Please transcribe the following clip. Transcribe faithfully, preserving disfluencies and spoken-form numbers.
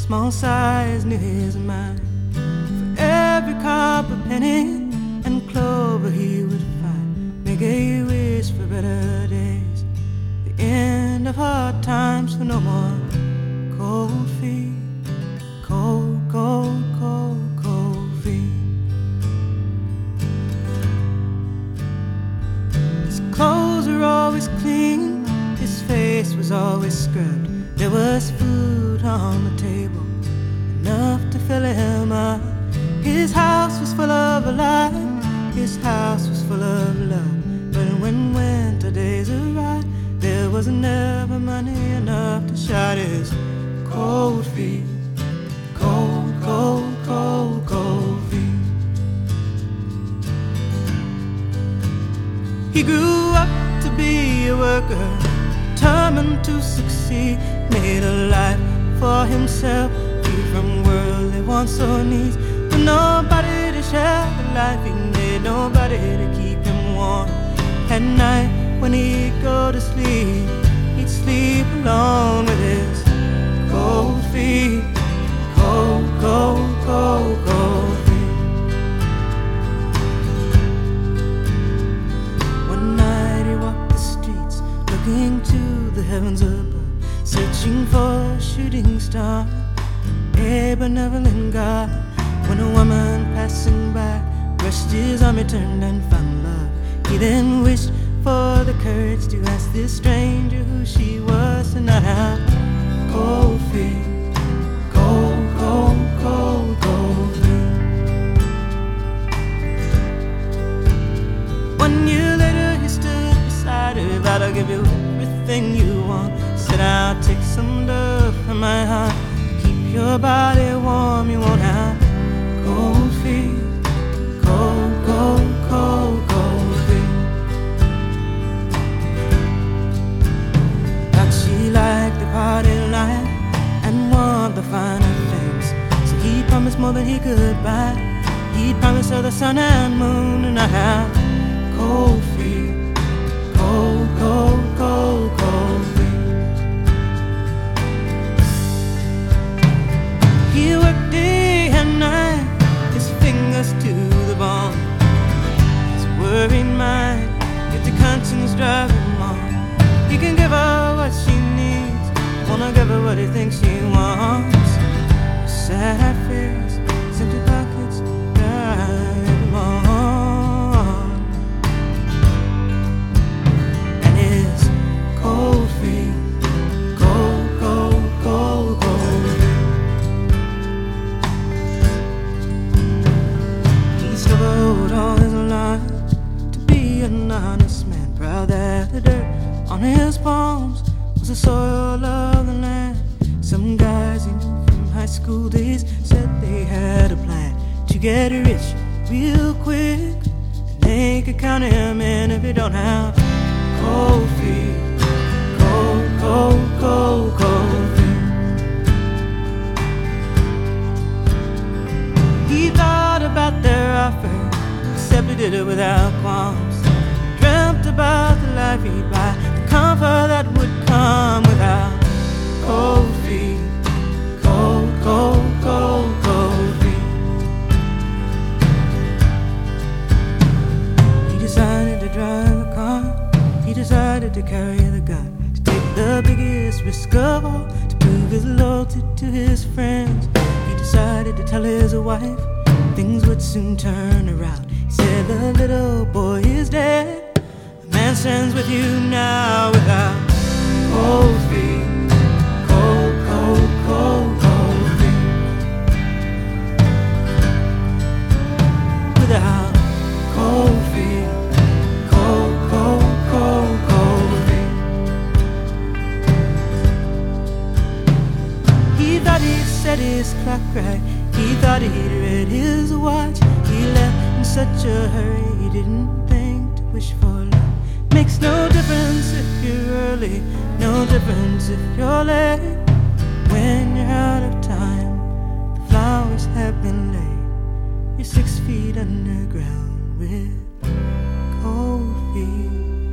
small size knew his mind. For every copper penny and clover he would find, make a wish for better days, the end of hard times, for no more cold feet, cold, cold, cold, cold feet. His clothes were always clean, his face was always scrubbed. There was food on the table, enough to fill him up. His house was full of life, his house was full of love. But when winter days arrived, there was never money enough to shut his cold feet, cold, cold, cold, cold feet. He grew up to be a worker, determined to succeed, made a life for himself, free from worldly wants or needs. But nobody to share the life he made, nobody to keep him warm. At night when he'd go to sleep, he'd sleep alone with his cold feet, cold, cold, cold, cold feet. One night he walked the streets, looking to the heavens above, searching for a shooting star, a benevolent God. When a woman passing by brushed his arm, he turned and found love. He then wished for the courage to ask this stranger who she was, and I have cold feet, cold, cold, cold, cold feet. One year later he stood beside her, vowed, I'll give you everything you want. Said, I'll take some love from my heart, keep your body warm, you won't have cold feet, cold, cold, cold, cold feet. Like she liked the party life and wanted the finer things, so he promised more than he could buy. He'd promised her the sun and moon, and I have cold feet, cold, cold, cold, cold feet. He worked day and night, his fingers to the bone. His worried mind, if the conscience drive him on. He can give her what she needs, wanna give her what he thinks she wants. Sad fears, empty pockets, drive him on. And his cold feet, cold, cold, cold, cold feet. He struggled all his life to be an honest man, proud that the dirt on his palms was the soil of the land. Some guys he knew from high school days said they had a plan to get rich real quick, and they could count him in if he don't have cold feet, cold, cold, cold, cold feet. He thought about their offer, except he did it without qualms. Dreamt about the life he'd buy, the comfort that would come without cold feet, cold, cold, cold, cold feet. He decided to drive a car, he decided to carry the gun, to take the biggest risk of all, to prove his loyalty to his friends. He decided to tell his wife things would soon turn around. He said, the little boy is dead, the man stands with you now without cold feet, cold, cold, cold, cold feet. Without cold feet, cold, cold, cold, cold feet. He thought he'd set his clock right, he thought he'd read his watch. He left in such a hurry, he didn't think to wish for love. Makes no difference if you're early, no difference if you're late. When you're out of time, the flowers have been laid. You're six feet underground with cold feet.